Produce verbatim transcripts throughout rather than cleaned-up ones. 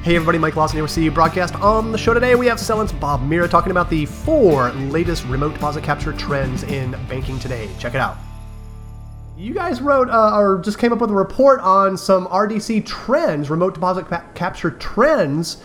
Hey everybody, Mike Lawson here with C U Broadcast. On the show today, we have Celent's Bob Mira talking about the four latest remote deposit capture trends in banking today. Check it out. You guys wrote, uh, or just came up with a report on some R D C trends, remote deposit ca- capture trends,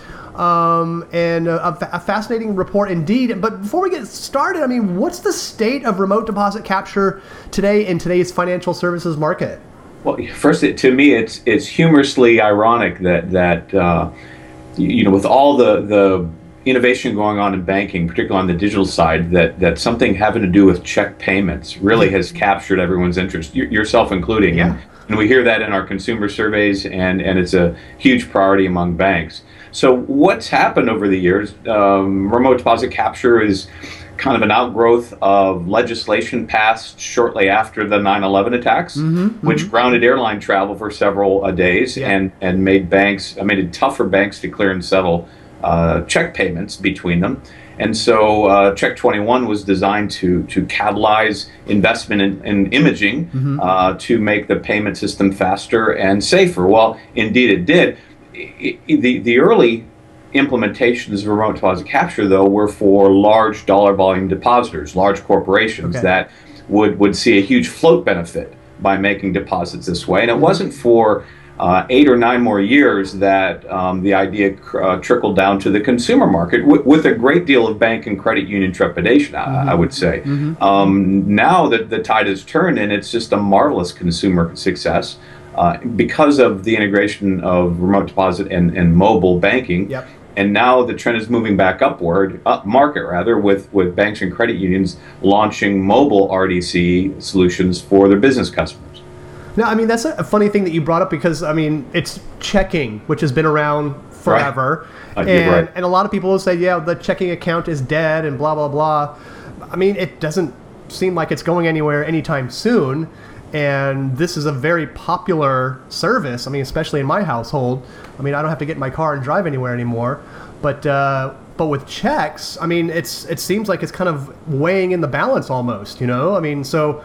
um, and a, a, a fascinating report indeed. But before we get started, I mean, what's the state of remote deposit capture today in today's financial services market? Well, first, it, to me, it's it's humorously ironic that that uh, you know, with all the the innovation going on in banking, particularly on the digital side, that that something having to do with check payments really has captured everyone's interest, y- yourself including. Yeah. And, and we hear that in our consumer surveys, and and it's a huge priority among banks. So what's happened over the years? Um, remote deposit capture is kind of an outgrowth of legislation passed shortly after the nine eleven attacks, mm-hmm, which mm-hmm. grounded airline travel for several uh, days Yeah. and, and made banks, uh, made it tough for banks to clear and settle uh, check payments between them. And so uh, Check twenty-one was designed to to catalyze investment in, in imaging Mm-hmm. uh, to make the payment system faster and safer. Well, indeed it did. I, I, the, the early implementations of remote deposit capture, though, were for large dollar volume depositors, large corporations Okay. that would, would see a huge float benefit by making deposits this way. And it Mm-hmm. wasn't for uh, eight or nine more years that um, the idea uh, trickled down to the consumer market w- with a great deal of bank and credit union trepidation, Mm-hmm. I, I would say. Mm-hmm. Um, now that the tide has turned, and it's just a marvelous consumer success. Uh, because of the integration of remote deposit and, and mobile banking. Yep. And now the trend is moving back upward, up market rather, with, with banks and credit unions launching mobile R D C solutions for their business customers. No, I mean, that's a funny thing that you brought up because, I mean, it's checking, which has been around forever. Right. Uh, you're and, right. and a lot of people will say, yeah, the checking account is dead and blah, blah, blah. I mean, it doesn't seem like it's going anywhere anytime soon. And this is a very popular service. I mean, especially in my household. I mean, I don't have to get in my car and drive anywhere anymore. But uh, but with checks, I mean, it's it seems like it's kind of weighing in the balance almost. You know, I mean, so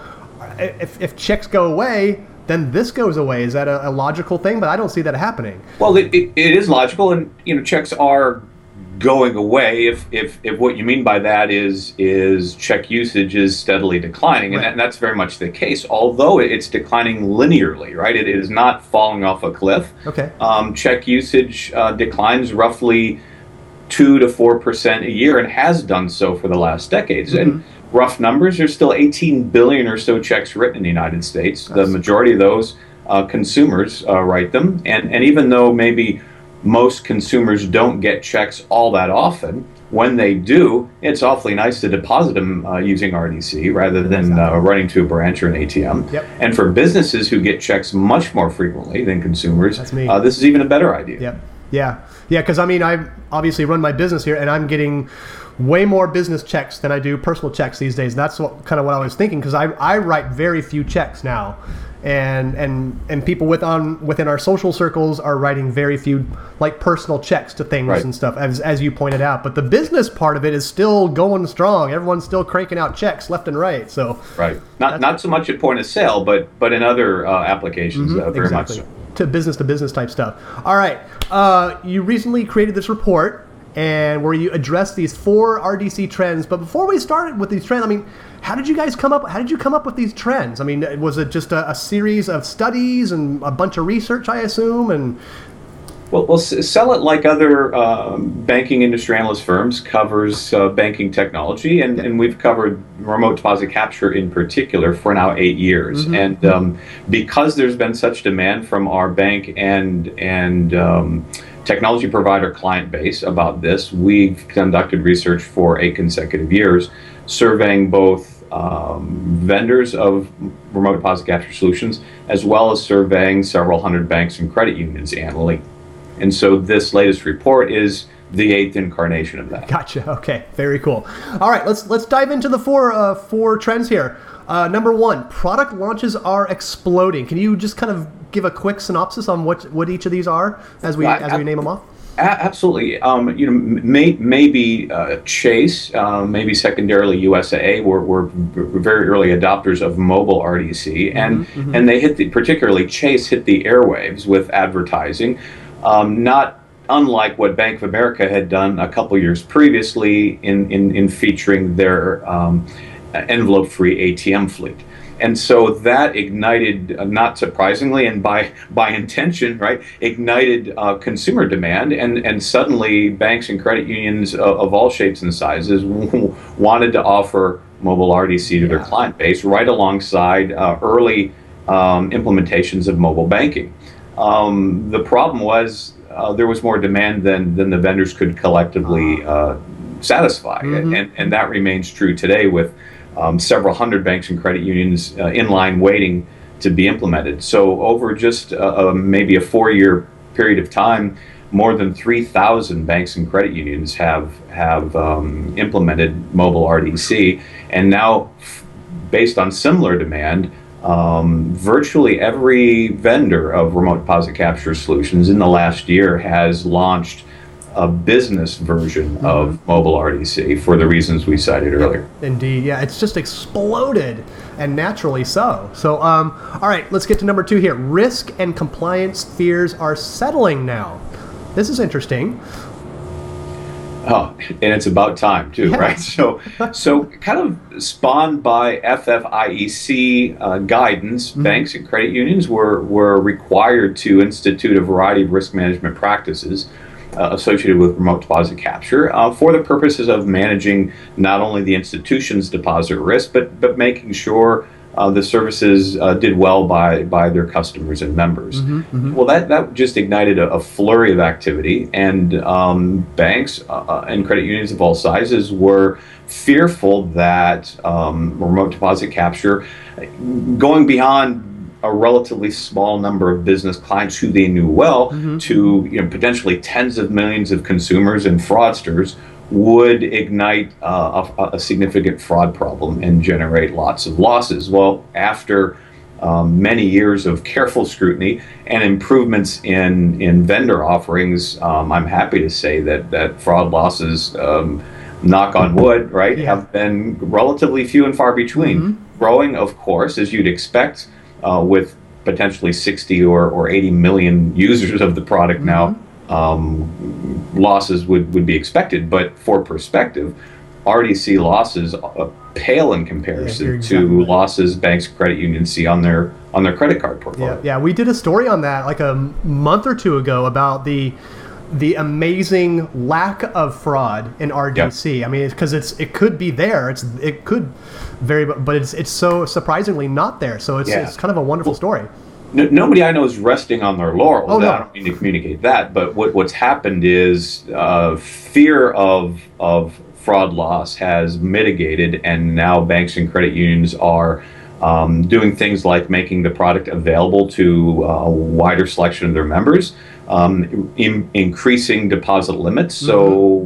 if if checks go away, then this goes away. Is that a, a logical thing? But I don't see that happening. Well, it, it, it is logical, and you know, checks are going away if, if if what you mean by that is is check usage is steadily declining, and, Right. that, and that's very much the case, although it's declining linearly, right? It is not falling off a cliff. Okay. Um, check usage uh, declines roughly two to four percent a year and has done so for the last decades. Mm-hmm. And rough numbers, there's still eighteen billion or so checks written in the United States. That's- The majority of those uh, consumers uh, write them, and and even though maybe most consumers don't get checks all that often, when they do, it's awfully nice to deposit them uh, using R D C rather than Exactly. uh, running to a branch or an A T M. Yep. And for businesses who get checks much more frequently than consumers, That's me. Uh, this is even a better idea. Yep. Yeah. Yeah. Because I mean, I obviously run my business here, and I'm getting way more business checks than I do personal checks these days. That's what kind of what I was thinking because I, I write very few checks now, and and and people with on within our social circles are writing very few like personal checks to things Right. and stuff as as you pointed out. But the business part of it is still going strong. Everyone's still cranking out checks left and right. So Right. Not not so much at point of sale, but but in other uh, applications, uh, very exactly. much so. To business to business type stuff. All right. Uh, you recently created this report and where you address these four R D C trends. But before we started with these trends, I mean, how did you guys come up? How did you come up with these trends? I mean, was it just a, a series of studies and a bunch of research, I assume? And Well, well, S- Sell It, like other um, banking industry analyst firms, covers uh, banking technology, and, and we've covered remote deposit capture in particular for now eight years. Mm-hmm. And um, because there's been such demand from our bank and and um, technology provider client base about this, we've conducted research for eight consecutive years, surveying both um, vendors of remote deposit capture solutions, as well as surveying several hundred banks and credit unions annually. And so this latest report is the eighth incarnation of that. Gotcha. Okay. Very cool. All right. Let's let's dive into the four uh, four trends here. Uh, number one, product launches are exploding. Can you just kind of give a quick synopsis on what, what each of these are as we I- as we I- name them off? A- absolutely. Um, you know, may, maybe uh, Chase, uh, maybe secondarily U S A A were, were v- very early adopters of mobile R D C, and and they hit the particularly Chase hit the airwaves with advertising. Um, not unlike what Bank of America had done a couple years previously in, in, in featuring their um, envelope-free A T M fleet. And so that ignited, uh, not surprisingly, and by by intention, right, ignited uh, consumer demand, and, and suddenly banks and credit unions of, of all shapes and sizes wanted to offer mobile R D C to their client base right alongside uh, early um, implementations of mobile banking. Um, the problem was uh, there was more demand than, than the vendors could collectively uh, satisfy, mm-hmm. and, and that remains true today with Um, several hundred banks and credit unions uh, in line waiting to be implemented. So over just uh, uh, maybe a four-year period of time, more than three thousand banks and credit unions have have um, implemented mobile R D C, and now, f- based on similar demand, um, virtually every vendor of remote deposit capture solutions in the last year has launched a business version mm-hmm. of mobile R D C for the reasons we cited earlier. Indeed, yeah, it's just exploded, and naturally so. So, um, all right, let's get to number two here. Risk and compliance fears are settling now. This is interesting. Oh, and it's about time too, yeah. right? So, so kind of spawned by F F I E C uh, guidance, mm-hmm. banks and credit unions were were required to institute a variety of risk management practices Uh, associated with remote deposit capture uh, for the purposes of managing not only the institution's deposit risk, but but making sure uh, the services uh, did well by by their customers and members. Mm-hmm, mm-hmm. Well, that, that just ignited a, a flurry of activity, and um, banks uh, and credit unions of all sizes were fearful that um, remote deposit capture, going beyond a relatively small number of business clients who they knew well, mm-hmm. to you know, potentially tens of millions of consumers and fraudsters, would ignite uh, a, a significant fraud problem and generate lots of losses. Well, after um, many years of careful scrutiny and improvements in, in vendor offerings, um, I'm happy to say that, that fraud losses, um, knock on wood, right, yeah. have been relatively few and far between. Mm-hmm. Growing, of course, as you'd expect, Uh, with potentially sixty or, or eighty million users of the product mm-hmm. now, um, losses would, would be expected. But for perspective, R D C losses uh, pale in comparison yeah, exactly to right. losses banks, credit unions see on their on their credit card portfolio. Yeah, yeah, we did a story on that like a month or two ago about the the amazing lack of fraud in R D C. Yep. I mean, because it's, it's it could be there. It's it could very, but it's it's so surprisingly not there. So it's yeah. it's kind of a wonderful well, story. No, nobody I know is resting on their laurels. Oh, no. I don't mean to communicate that, but what what's happened is uh, fear of of fraud loss has mitigated, and now banks and credit unions are um, doing things like making the product available to uh, a wider selection of their members. Um, in, increasing deposit limits, so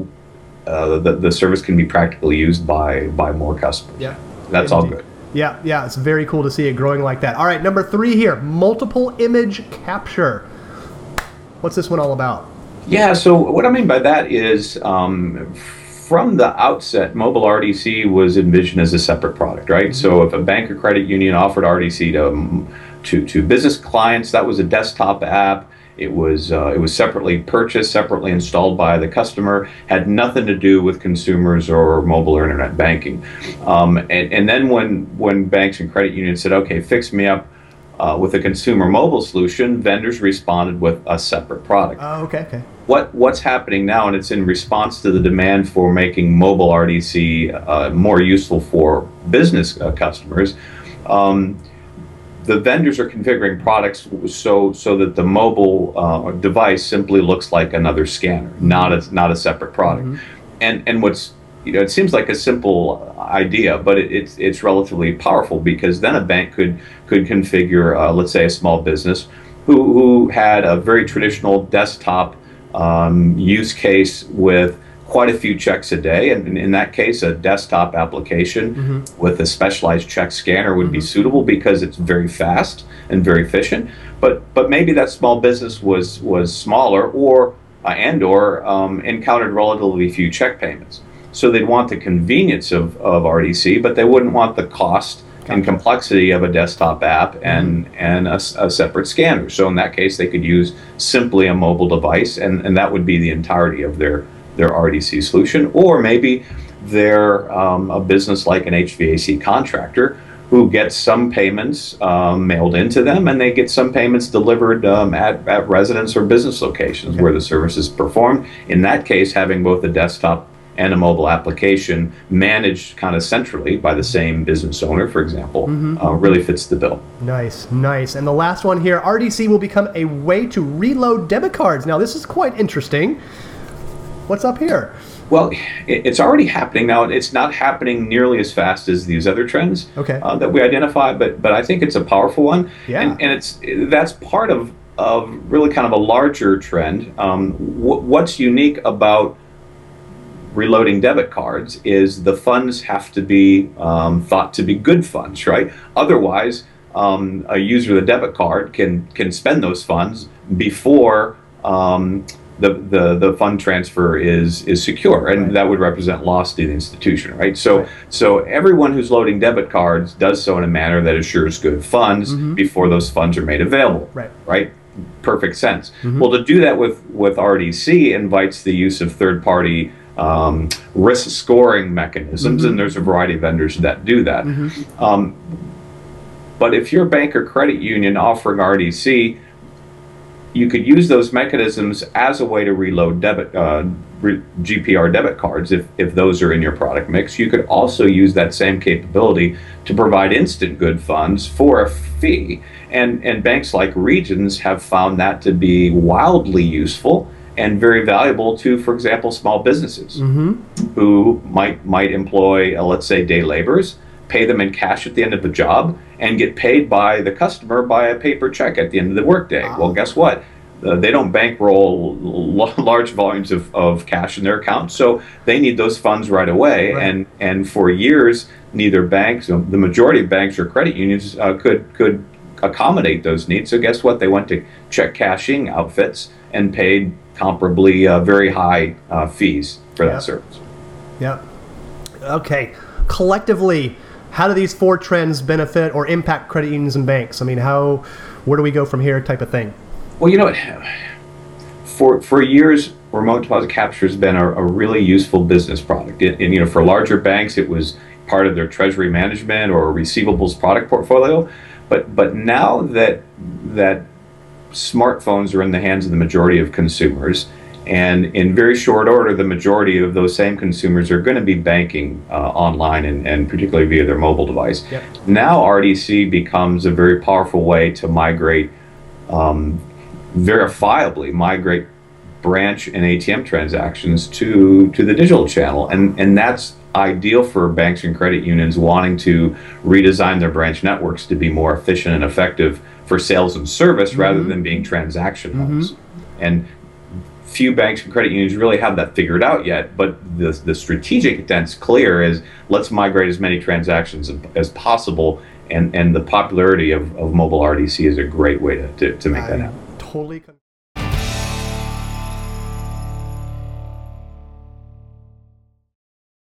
uh, the, the service can be practically used by, by more customers. Yeah, that's Indeed. all good. Yeah, yeah, it's very cool to see it growing like that. All right, number three here, multiple image capture. What's this one all about? Yeah, so what I mean by that is, um, from the outset, mobile R D C was envisioned as a separate product, right? Mm-hmm. So if a bank or credit union offered R D C to to, to business clients, that was a desktop app. It was uh, it was separately purchased, separately installed by the customer, had nothing to do with consumers or mobile or internet banking. Um, and, and then when when banks and credit unions said, okay, fix me up uh, with a consumer mobile solution, vendors responded with a separate product. Oh, okay, okay. What what's happening now, and it's in response to the demand for making mobile R D C uh, more useful for business uh, customers. Um, The vendors are configuring products so so that the mobile uh, device simply looks like another scanner, not a not a separate product. Mm-hmm. And and what's you know it seems like a simple idea, but it, it's it's relatively powerful, because then a bank could could configure, uh, let's say, a small business who who had a very traditional desktop um, use case with quite a few checks a day, and in that case, a desktop application mm-hmm. with a specialized check scanner would mm-hmm. be suitable because it's very fast and very efficient. But but maybe that small business was was smaller, or uh, and or um, encountered relatively few check payments. So they'd want the convenience of, of R D C, but they wouldn't want the cost and complexity of a desktop app and mm-hmm. and a, a separate scanner. So in that case, they could use simply a mobile device, and, and that would be the entirety of their their R D C solution. Or maybe they're um, a business like an H V A C contractor who gets some payments um, mailed into them, and they get some payments delivered um, at, at residence or business locations okay. where the service is performed. In that case, having both a desktop and a mobile application managed kind of centrally by the same business owner, for example, mm-hmm. uh, really fits the bill. Nice, nice. And the last one here, R D C will become a way to reload debit cards. Now, this is quite interesting. What's up here? Well, it's already happening now. It's not happening nearly as fast as these other trends okay. uh, that we identify, but but I think it's a powerful one. Yeah. And, and it's that's part of, of really kind of a larger trend. Um, w- what's unique about reloading debit cards is the funds have to be um, thought to be good funds, right? Otherwise, um, a user of the debit card can can spend those funds before um, the, the the fund transfer is is secure, and right. that would represent loss to the institution, right? So right. so everyone who's loading debit cards does so in a manner that assures good funds mm-hmm. before those funds are made available, right? Right? Perfect sense. Mm-hmm. Well, to do that with with R D C invites the use of third-party um, risk scoring mechanisms, mm-hmm. and there's a variety of vendors that do that. Mm-hmm. Um, but if you're a bank or credit union offering R D C, you could use those mechanisms as a way to reload debit uh, re- G P R debit cards if, if those are in your product mix. You could also use that same capability to provide instant good funds for a fee. And, and banks like Regions have found that to be wildly useful and very valuable to, for example, small businesses mm-hmm. who might might employ, uh, let's say, day laborers, pay them in cash at the end of the job, and get paid by the customer by a paper check at the end of the workday. Wow. Well, guess what? Uh, they don't bankroll l- large volumes of, of cash in their account, so they need those funds right away. Right. And and for years, neither banks, the majority of banks or credit unions, uh, could could accommodate those needs. So guess what? They went to check cashing outfits and paid comparably uh, very high uh, fees for yep. that service. Yep. Okay. Collectively, how do these four trends benefit or impact credit unions and banks? I mean, how, where do we go from here type of thing? Well, you know what? For for years, remote deposit capture has been a, a really useful business product. And, and, you know, for larger banks, it was part of their treasury management or receivables product portfolio. But but now that that smartphones are in the hands of the majority of consumers, and in very short order, the majority of those same consumers are going to be banking uh, online and, and particularly via their mobile device. Yep. Now R D C becomes a very powerful way to migrate, um, verifiably migrate branch and A T M transactions to, to the digital channel. And, and that's ideal for banks and credit unions wanting to redesign their branch networks to be more efficient and effective for sales and service mm-hmm. rather than being transaction hubs. Mm-hmm. And few banks and credit unions really have that figured out yet, but the, the strategic intent's clear is let's migrate as many transactions as possible, and, and the popularity of, of mobile R D C is a great way to, to, to make I that happen. Totally.